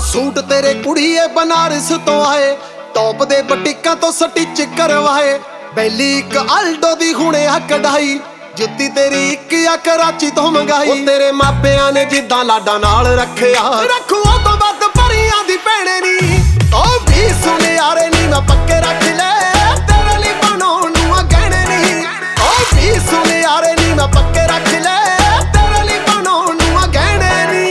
Suit तेरे कुड़िए बनारस तो आए, टॉप दे बटिकां तो स्टिच करवाए। बैली एक आल्डो दी हुणे आ कढ़ाई, जुत्ती तेरी एक आ कराची तो मंगाई। तेरे मापियां ने जिद्दां लाडां नाल रखिया, रखू ओ तो वध परियां दी भैणे नी। ओ भी सुने यारे नी मैं पक्के रख ले, तेरे लिए बनाउण नूं आ गहणे नी। ओ भी सुने यारे नी मैं पक्के रख ले, तेरे लिए बनाउण नूं आ गहणे नी।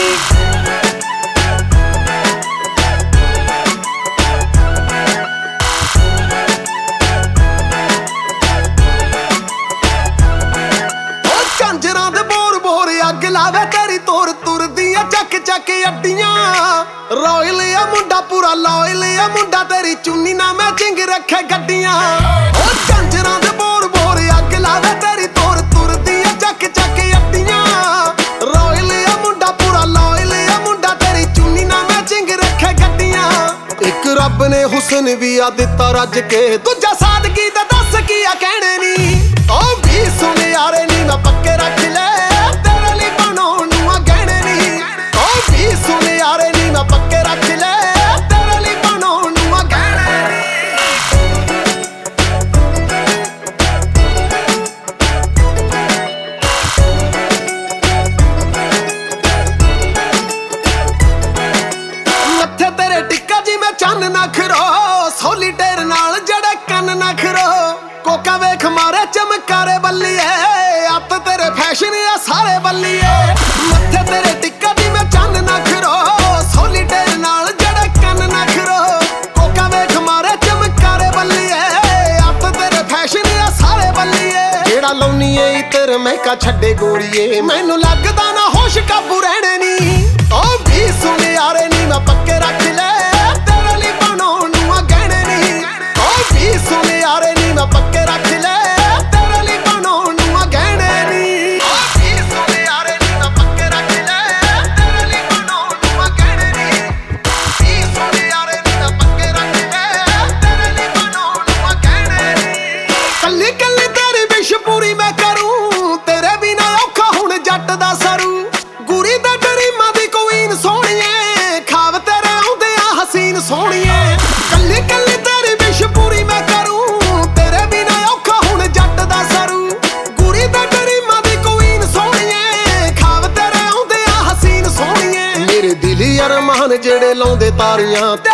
झांजरां दे बोर बोर अग लावे तेरी तोर तुरदियां चक चक अड्डियां। रॉयल आ मुंडा पूरा लॉयल आ मुंडा, तेरी चुन्नी ना मैचिंग रखे गड्डियां। झांजरां दे बोर बोर अग लावे तेरी तोर तुरदियां चक चक अड्डियां। रॉयल आ मुंडा पूरा लॉयल आ मुंडा, तेरी चुन्नी ना मैचिंग रखे गड्डियां। एक रब ने हुस्न भी आ दिता रज के, दूजा सादगी दा दस की आ कहणे नी। ओ भी सुन यारे नी मैं पक्के रख ले, तेरे लिए बनाउण नूं आ गहणे नी। ओ भी सुन यारे नी मैं पक्के रख ले, तेरे लिए बनाउण नूं आ गहणे नी। मत्थे तेरे टिक्का जी मैं चन्न ना खरो, सोलीटेर नाल जड़े कन्न ना खरो। कोका वेख मारे चमकारे बल्लीए, अत तेरे फैशन आ सारे बल्लीए। मत्थे तेरे टिक्का दी मैं चन्न ना खरो, सोलीटेर नाल जड़े कन्न ना खरो। कोका वेख मारे चमकारे बल्लीए, अत तेरे फैशन आ सारे बल्लीए। जेड़ा लौनीए इतर मैं का छड्डे गोरीए, मैनू लगदा ना होश काबू रहने नी। ओ भी सुन यारे नी मैं पक्के रख ले, तेरे लिए बनाउण नूं आ गहणे नी। ओ भी सुन यारे नी मैं पक्के रख ले, तेरे लिए बनाउण नूं आ गहणे नी। ओ भी सुन यारे नी मैं पक्के रख ले, तेरे लिए बनाउण नूं आ गहणे नी। भी सुन यारे नी मैं पक्के रख ले, तेरे लिए बनाउण नूं आ गहणे नी। कल्ली कल्ली तेरी विश पूरी मैं करूं, तेरे बिना औखा हुण जट दा सरू। गुरी दा डरीमां दी क्वीन सोहणीए, खाब तेरे आउंदे आ हसीन सोहणीए। कल्ली कल्ली तेरी विश पूरी मैं करूं, तेरे बिना औखा हुण जट दा सरू। गुरी दा डरीमां दी क्वीन सोहणीए, खाब तेरे आउंदे आ हसीन सोहणीए। मेरे दिली अरमान जेड़े लाउंदे तारियां